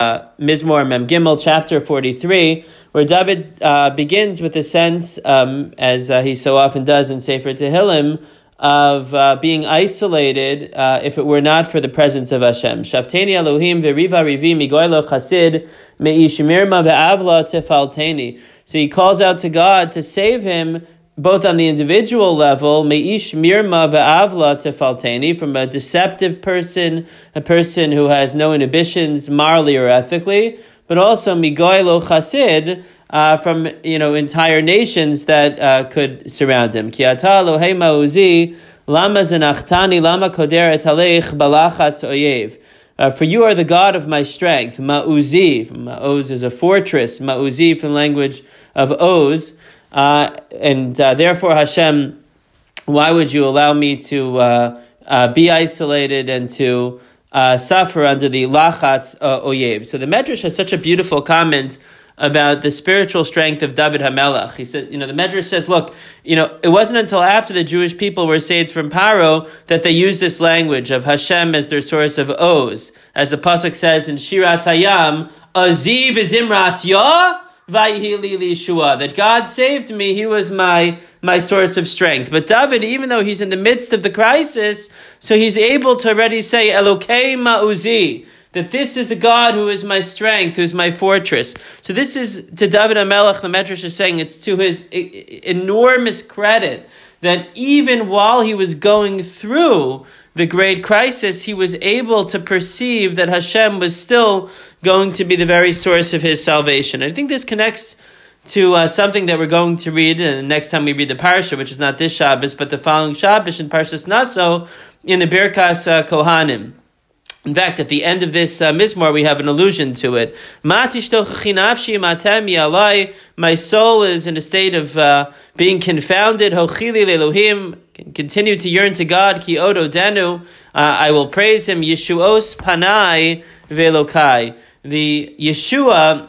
Mizmor Mem Gimel, chapter 43, where David begins with a sense, as he so often does in Sefer Tehillim, of being isolated if it were not for the presence of Hashem. Shafteni Elohim v'riva rivi migoylo chasid me'ish mirma ve'avla tefalteni. So he calls out to God to save him both on the individual level, me'ish mirma ve'avla tefalteni, from a deceptive person, a person who has no inhibitions morally or ethically, but also migoylo chasid, from entire nations that could surround him. Ki ata Elohei ma'uzi, lama zanachtani, lama koder et aleich balachatz oyev. For you are the God of my strength. Ma'uzi, ma'oz is a fortress. Ma'uzi from the language of Oz. And therefore, Hashem, why would you allow me to be isolated and to suffer under the lachatz oyev? So the Medrash has such a beautiful comment about the spiritual strength of David HaMelech. He said, the Medrash says, look, it wasn't until after the Jewish people were saved from Paro that they used this language of Hashem as their source of Oz. As the Pasuk says in Shiras Hayam, Aziv Zimras Yah, Vayhi li Shua, that God saved me, He was my source of strength. But David, even though he's in the midst of the crisis, so he's able to already say, Elokei Ma'uzi, that this is the God who is my strength, who is my fortress. So this is, to David HaMelech, the Medrash is saying, it's to his enormous credit that even while he was going through the great crisis, he was able to perceive that Hashem was still going to be the very source of his salvation. I think this connects to something that we're going to read next time we read the Parsha, which is not this Shabbos, but the following Shabbos in Parshas Naso, in the Birkas Kohanim. In fact, at the end of this Mizmor, we have an allusion to it. My soul is in a state of being confounded. Continue to yearn to God. Ki odo denu. I will praise Him. Yeshuos panai velokai. The Yeshua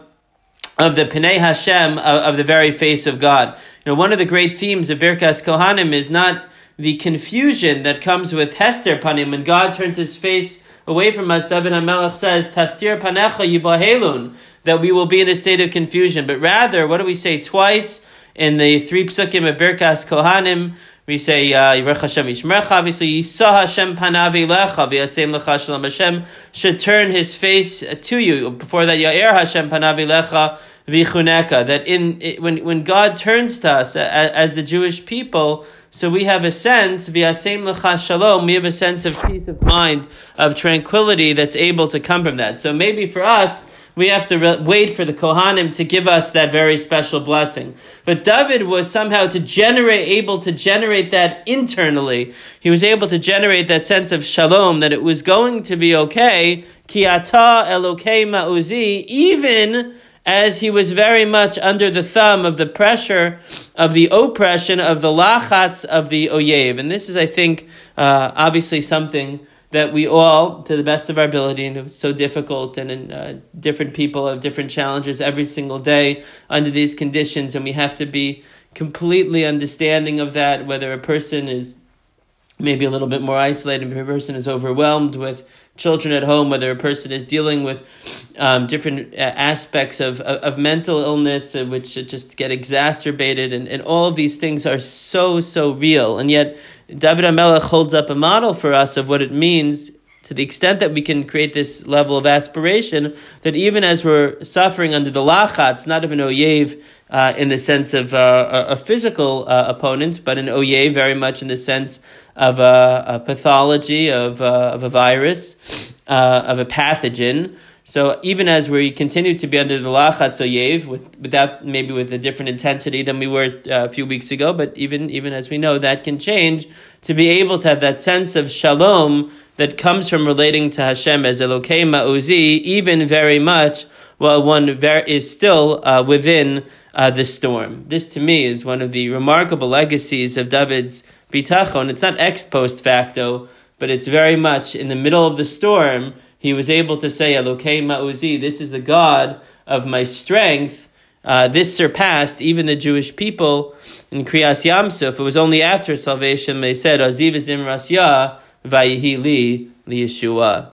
of the Pnei Hashem, of the very face of God. One of the great themes of Birkas Kohanim is not the confusion that comes with Hester Panim. When God turns His face away from us, David HaMelech says, Tastir panecha yibahelun, that we will be in a state of confusion. But rather, what do we say twice in the 3 psukim of Birkas Kohanim? We say, Yirech Hashem Yishmerecha, obviously, Yisah Hashem panav elecha, v'yasem lecha shalom. Hashem should turn His face to you. Before that, Ya'er Hashem panav elecha, v'chuneka, that when God turns to us as the Jewish people, so we have a sense, v'yasem lecha shalom, we have a sense of peace of mind, of tranquility that's able to come from that. So maybe for us, we have to wait for the Kohanim to give us that very special blessing. But David was somehow able to generate that internally. He was able to generate that sense of shalom, that it was going to be okay, ki ata Elokei ma'uzi, even as he was very much under the thumb of the pressure, of the oppression, of the lachatz, of the oyev. And this is, I think, obviously something that we all, to the best of our ability, and it's so difficult, and different people have different challenges every single day under these conditions, and we have to be completely understanding of that, whether a person is maybe a little bit more isolated, if a person is overwhelmed with children at home, whether a person is dealing with different aspects of mental illness, which just get exacerbated, and all of these things are so real. And yet, David HaMelech holds up a model for us of what it means, to the extent that we can create this level of aspiration, that even as we're suffering under the lachatz, not of an oyev in the sense of a physical opponent, but an oyev very much in the sense of a pathology, of a virus, of a pathogen. So even as we continue to be under the lachatz oyev, with a different intensity than we were a few weeks ago, but even as we know, that can change, to be able to have that sense of shalom that comes from relating to Hashem as Elokei ma'uzi, even very much while one is still within the storm. This, to me, is one of the remarkable legacies of David's bitachon. It's not ex post facto, but it's very much in the middle of the storm. He was able to say, Elokei ma'uzi, this is the God of my strength. This surpassed even the Jewish people in Kriyas Yamsuf. It was only after salvation they said, Aziv Zimras Yah, Vayihi li Yeshua.